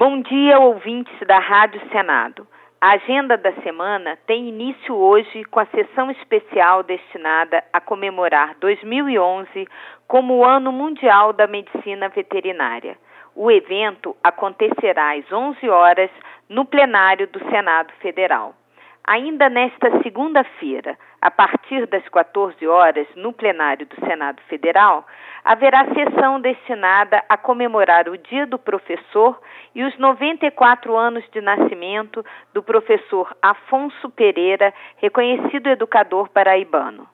Bom dia, ouvintes da Rádio Senado. A agenda da semana tem início hoje com a sessão especial destinada a comemorar 2011 como o Ano Mundial da Medicina Veterinária. O evento acontecerá às 11 horas no plenário do Senado Federal. Ainda nesta segunda-feira, a partir das 14 horas, no plenário do Senado Federal, haverá sessão destinada a comemorar o Dia do Professor e os 94 anos de nascimento do professor Afonso Pereira, reconhecido educador paraibano.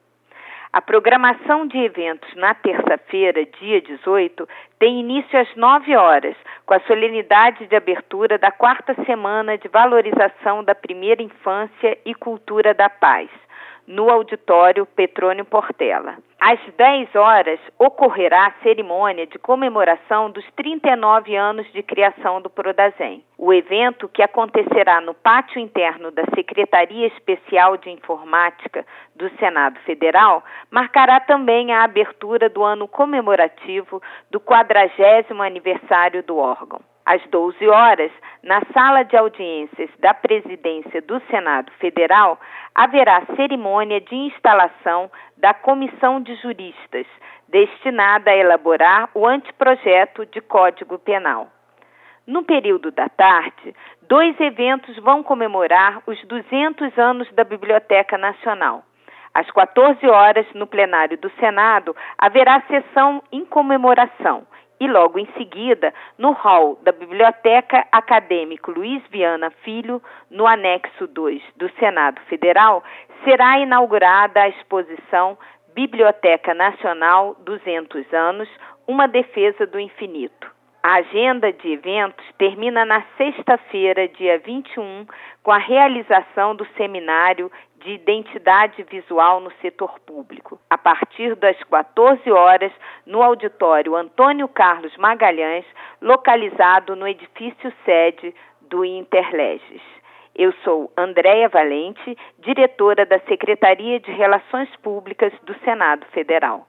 A programação de eventos na terça-feira, dia 18, tem início às 9 horas, com a solenidade de abertura da 4ª Semana de Valorização da Primeira Infância e Cultura da Paz, no auditório Petrônio Portela. Às 10 horas, ocorrerá a cerimônia de comemoração dos 39 anos de criação do Prodazem. O evento, que acontecerá no pátio interno da Secretaria Especial de Informática do Senado Federal, marcará também a abertura do ano comemorativo do 40º aniversário do órgão. Às 12 horas, na sala de audiências da Presidência do Senado Federal, haverá cerimônia de instalação da Comissão de Juristas, destinada a elaborar o anteprojeto de Código Penal. No período da tarde, 2 eventos vão comemorar os 200 anos da Biblioteca Nacional. Às 14 horas, no plenário do Senado, haverá sessão em comemoração. E logo em seguida, no hall da Biblioteca Acadêmico Luiz Viana Filho, no anexo 2 do Senado Federal, será inaugurada a exposição Biblioteca Nacional 200 anos, uma defesa do infinito. A agenda de eventos termina na sexta-feira, dia 21, com a realização do seminário de Identidade Visual no Setor Público, a partir das 14 horas, no auditório Antônio Carlos Magalhães, localizado no edifício sede do Interleges. Eu sou Andréia Valente, diretora da Secretaria de Relações Públicas do Senado Federal.